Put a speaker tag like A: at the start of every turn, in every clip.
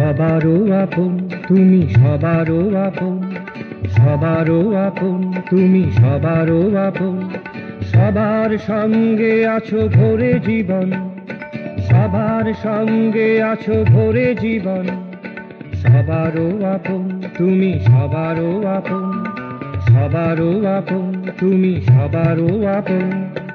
A: সবারও আপন তুমি, সবারও আপন, সবারও আপন তুমি, সবারও আপন। সবার সঙ্গে আছো ভরে জীবন, সবার সঙ্গে আছো ভরে জীবন। সবারও আপন তুমি, সবারও আপন, সবারও আপন তুমি, সবারও আপন।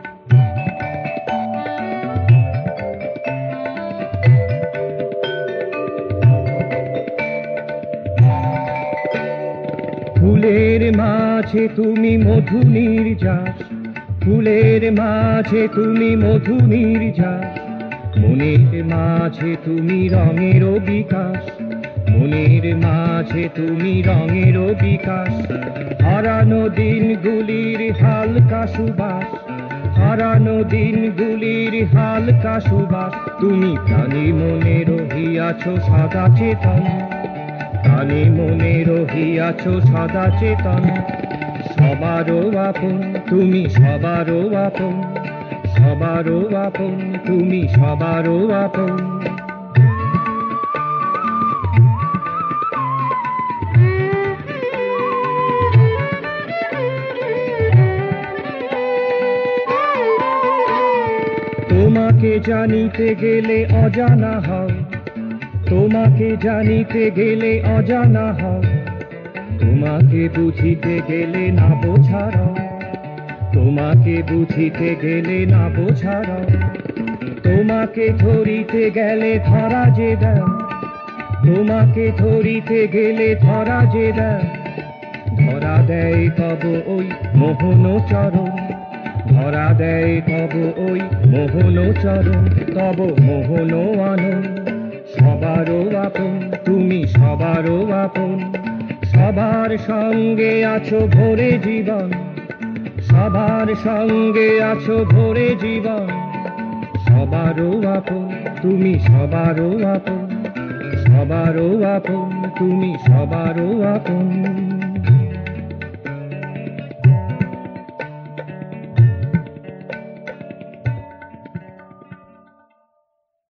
A: ফুলের মাঝে তুমি মধু নির্যাস, ফুলের মাঝে তুমি মধু নির্যাস। মনের মাঝে তুমি রঙের বিকাশ, মনের মাঝে তুমি রঙের বিকাশ। হারানো দিনগুলির হালকা সুবাস, হারানো দিনগুলির হালকা সুবাস। তুমি প্রাণী মনে রহিয়াছ সদা চেতন, প্রাণী মনে রহিয়াছ সদা চেতন। সবারও আপন তুমি, সবারও আপন, সবারও আপন তুমি, সবারও আপন। তোমাকে জানিতে গেলে অজানা হও, তোমাকে জানিতে গেলে অজানা হও। তোমাকে বুঝিতে গেলে না বোঝারও, তোমাকে বুঝিতে গেলে না বোঝারও। তোমাকে ধরিতে গেলে ধরা যে দেয়, তোমাকে ধরিতে গেলে ধরা যে দেয়। ধরা দেয় তব ওই মোহন চরণ, ধরা দেয় তব ওই মোহন চরণ, তব মোহন আনন্দ। সবারও আপন তুমি, সবারও আপন, সবার সঙ্গে আছো ভরে জীবন, সবার সঙ্গে আছো ভরে জীবন। সবারও আপন তুমি, সবারও আপন, সবারও আপন তুমি, সবারও আপন।